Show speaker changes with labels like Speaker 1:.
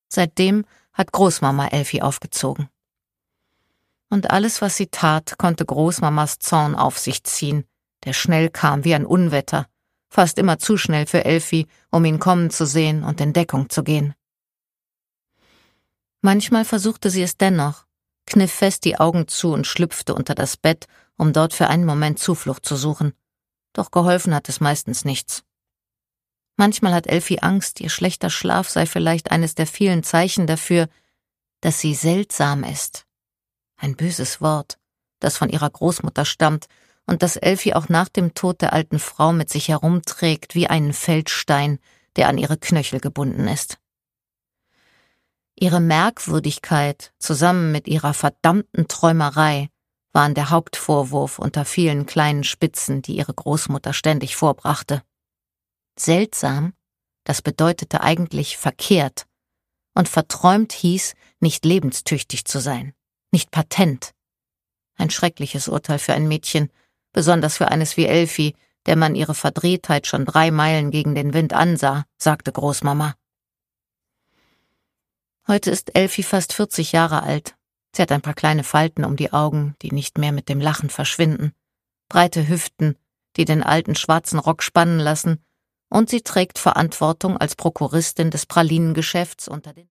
Speaker 1: Seitdem hat Großmama Elfi aufgezogen. Und alles, was sie tat, konnte Großmamas Zorn auf sich ziehen, der schnell kam wie ein Unwetter, fast immer zu schnell für Elfi, um ihn kommen zu sehen und in Deckung zu gehen. Manchmal versuchte sie es dennoch, kniff fest die Augen zu und schlüpfte unter das Bett, um dort für einen Moment Zuflucht zu suchen. Doch geholfen hat es meistens nichts. Manchmal hat Elfi Angst, ihr schlechter Schlaf sei vielleicht eines der vielen Zeichen dafür, dass sie seltsam ist. Ein böses Wort, das von ihrer Großmutter stammt und das Elfi auch nach dem Tod der alten Frau mit sich herumträgt wie einen Feldstein, der an ihre Knöchel gebunden ist. Ihre Merkwürdigkeit zusammen mit ihrer verdammten Träumerei waren der Hauptvorwurf unter vielen kleinen Spitzen, die ihre Großmutter ständig vorbrachte. Seltsam, das bedeutete eigentlich verkehrt, und verträumt hieß, nicht lebenstüchtig zu sein, nicht patent. Ein schreckliches Urteil für ein Mädchen, besonders für eines wie Elfi, der man ihre Verdrehtheit schon 3 Meilen gegen den Wind ansah, sagte Großmama. Heute ist Elfi fast 40 Jahre alt. Sie hat ein paar kleine Falten um die Augen, die nicht mehr mit dem Lachen verschwinden, breite Hüften, die den alten schwarzen Rock spannen lassen, und sie trägt Verantwortung als Prokuristin des Pralinengeschäfts unter den